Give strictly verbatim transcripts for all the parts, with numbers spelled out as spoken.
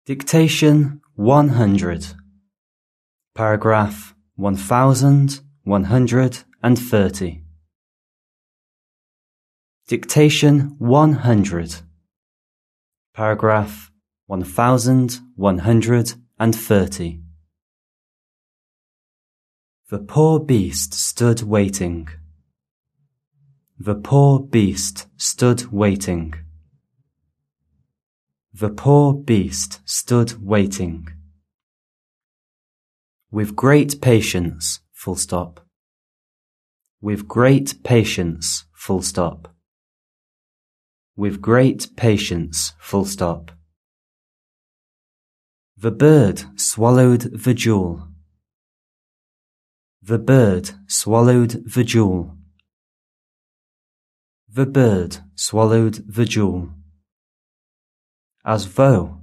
Dictation one hundred. Paragraph one thousand one hundred thirty. Dictation one hundred. Paragraph one thousand one hundred thirty. The poor beast stood waiting. The poor beast stood waiting. The poor beast stood waiting. With great patience, full stop. With great patience, full stop. With great patience, full stop. The bird swallowed the jewel. The bird swallowed the jewel. The bird swallowed the jewel. As though,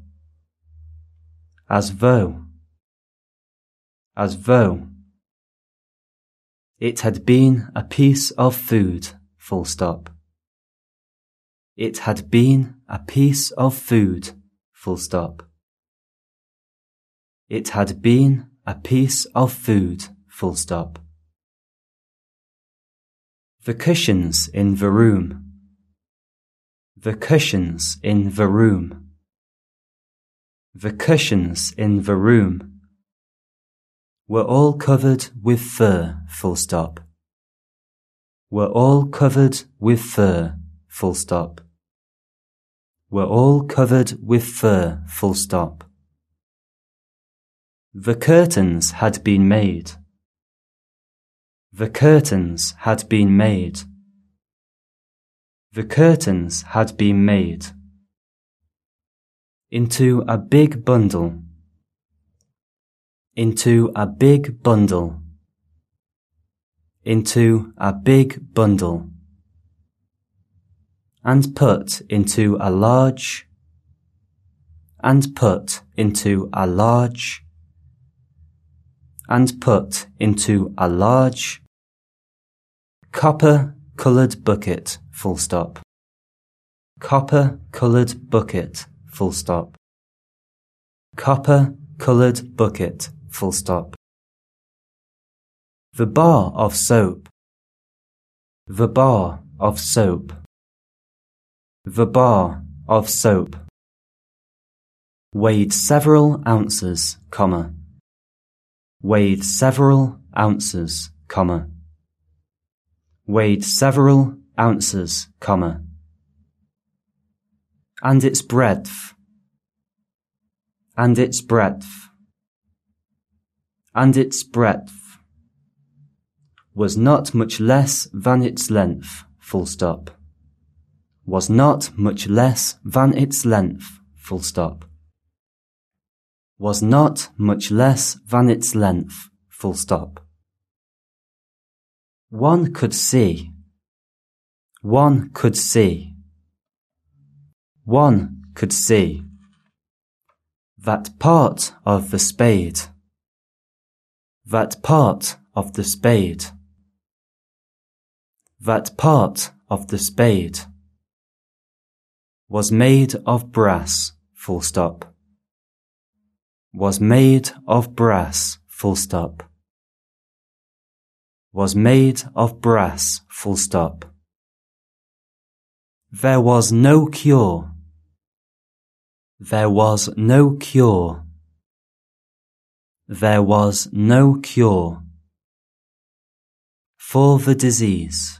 as though, as though. It had been a piece of food, full stop. It had been a piece of food, full stop. It had been a piece of food, full stop. The cushions in the room. The cushions in the room. The cushions in the room were all covered with fur, full stop. Were all covered with fur, full stop. Were all covered with fur, full stop. The curtains had been made. The curtains had been made. The curtains had been made. Into a big bundle. Into a big bundle. Into a big bundle. And put into a large. And put into a large. And put into a large. Copper-coloured bucket, full stop. Copper-coloured bucket, full stop. Copper-coloured bucket, full stop. The bar of soap. The bar of soap. The bar of soap. Weighed several ounces, comma. Weighed several ounces, comma. Weighed several ounces, comma. And its breadth. And its breadth. And its breadth. Was not much less than its length, full stop. Was not much less than its length, full stop. Was not much less than its length, full stop. One could see. One could see. One could see. That part of the spade. That part of the spade. That part of the spade. Was made of brass, full stop. Was made of brass, full stop. Was made of brass, full stop. There was no cure. There was no cure. There was no cure. For the disease.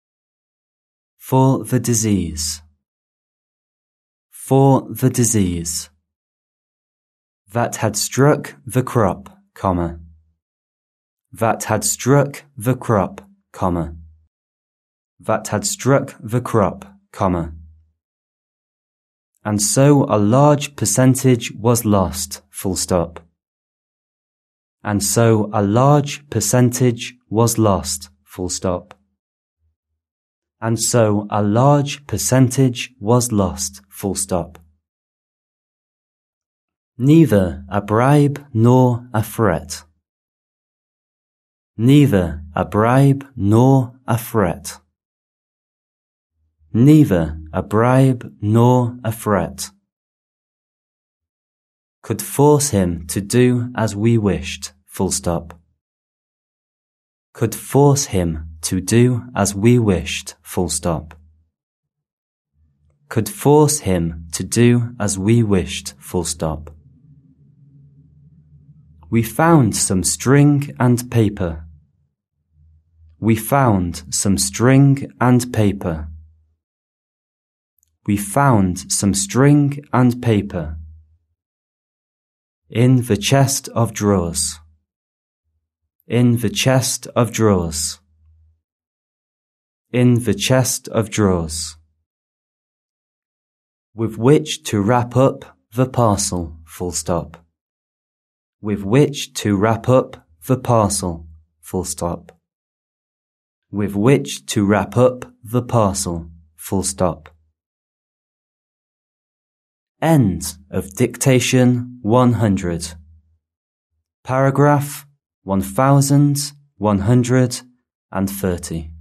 For the disease. For the disease. That had struck the crop, comma. That had struck the crop, comma. That had struck the crop, comma. And so a large percentage was lost, full stop. And so a large percentage was lost, full stop. And so a large percentage was lost, full stop. Neither a bribe nor a threat. Neither a bribe nor a threat. Neither a bribe nor a threat. could force him to do as we wished, full stop. Could force him to do as we wished, full stop. Could force him to do as we wished, full stop. We found some string and paper. We found some string and paper. We found some string and paper in the chest of drawers. In the chest of drawers. In the chest of drawers. With which to wrap up the parcel, full stop. With which to wrap up the parcel, full stop. With which to wrap up the parcel, full stop. End of dictation one hundred. Paragraph one thousand one hundred thirty.